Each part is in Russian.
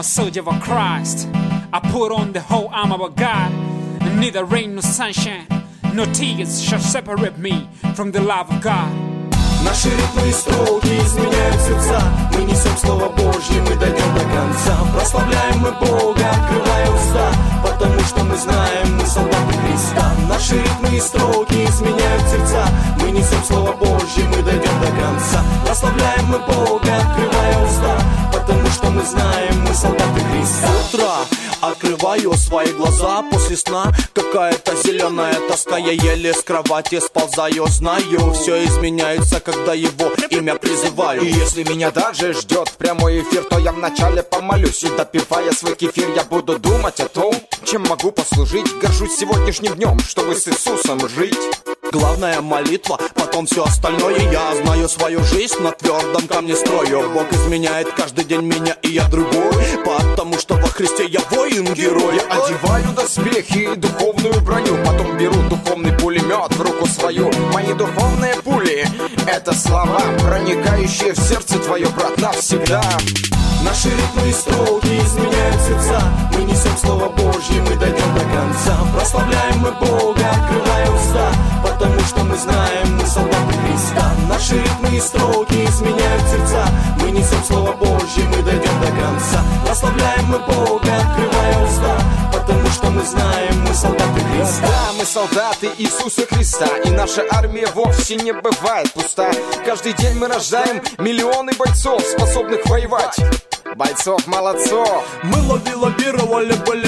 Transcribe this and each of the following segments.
soldier of Christ. I put on the whole armor of God. Neither rain nor sunshine, no tears shall separate me from the love of God. Наши ритмы и строки изменяют сердца. Мы несем Слово Божье, мы дойдем до конца. Прославляем мы Бога, открывая уста, потому что мы знаем, мы солдаты Христа. Наши ритмы и строки изменяют сердца. Мы несем Слово Божье, мы дойдем до конца. Прославляем мы Бога, открывая уста, потому что мы знаем, мы солдаты Христа. С утра открываю свои глаза после сна. Какая-то зеленая тоска, я еле с кровати сползаю. Знаю, все изменяется, когда его имя призываю. И если меня также ждет прямой эфир, то я вначале помолюсь. И допивая свой кефир, я буду думать о том, чем могу послужить. Горжусь сегодняшним днем, чтобы с Иисусом жить. Главная молитва, потом все остальное. Я знаю свою жизнь, на твердом камне строю. Бог изменяет каждый день меня, и я другой, потому что во Христе я воин-герой. Я одеваю доспехи и духовную броню, потом беру духовный пулемет в руку свою. Мои духовные пули — это слова, проникающие в сердце твое, брат, навсегда. Наши ритмы и строки изменяют сердца. Мы несем Слово Божье, мы дойдем до конца. Прославляем мы Бога, открывая уста, потому что мы знаем, мы солдаты Христа. Наши ритмы и строки изменяют сердца. Мы несем Слово Божье, мы дойдем до конца. Прославляем мы Бога, открывая уста, потому что мы знаем, мы солдаты Христа. Да, мы солдаты Иисуса Христа, и наша армия вовсе не бывает пуста. Каждый день мы рождаем миллионы бойцов, способных воевать. Бойцов, молодцов. Мы лоббировали, были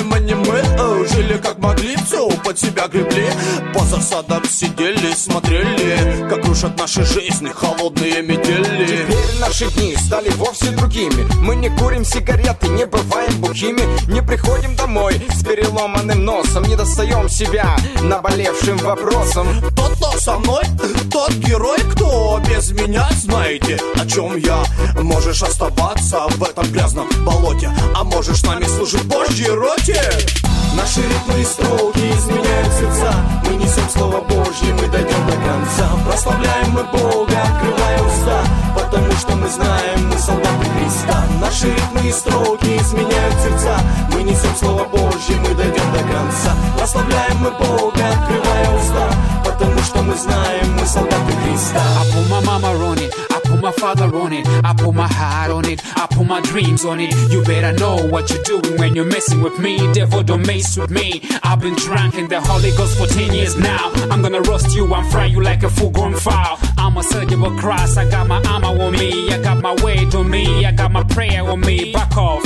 мы жили как могли, все под себя гребли. По засадам сидели, смотрели, как рушат наши жизни холодные метели. Теперь наши дни стали вовсе другими. Мы не курим сигареты, не бываем бухими, не приходим домой с переломанным носом, не достаем себя наболевшим вопросом. Тот, кто со мной, тот герой, кто без меня, знаете, о чем я. Можешь оставаться в этом грязном болоте, а можешь с нами служить в Божьей роте. Наши ритмы и строки изменяют сердца. Мы несем Слово Божье, мы дойдем до конца. Прославляем мы Бога, открывая уста, потому что мы знаем, мы солдаты Христа. Наши ритмы и строки изменяют сердца. Мы несем Слово Божье, мы дойдем до конца. Прославляем мы Бога, открывая уста, потому что мы знаем, мы солдаты Христа. I put my mama on it, I put my father on it, I put my heart on it, I put my dreams on it. You better know what you're doing when you're messing with me. Devil, don't mess with me. I've been drunk in the Holy Ghost for 10 years now. I'm gonna roast you and fry you like a full-grown fowl. I'm a soldier of Christ, I got my armor on me, I got my weight on me, I got my prayer on me. Back off,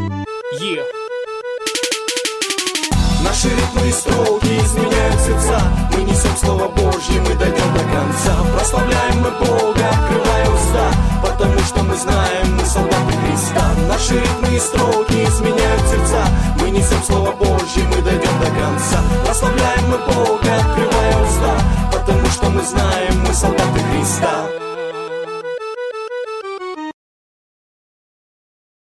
yeah. Наши ритмы и строки изменяют сердца. Мы несем Слово Божье, мы дойдем до конца. Прославляем мы Бога, открывая уста, потому что мы знаем, мы солдаты Христа. Наши ритмы и строки изменяют сердца. Мы несем Слово Божье, мы дойдем до конца. Прославляем мы Бога,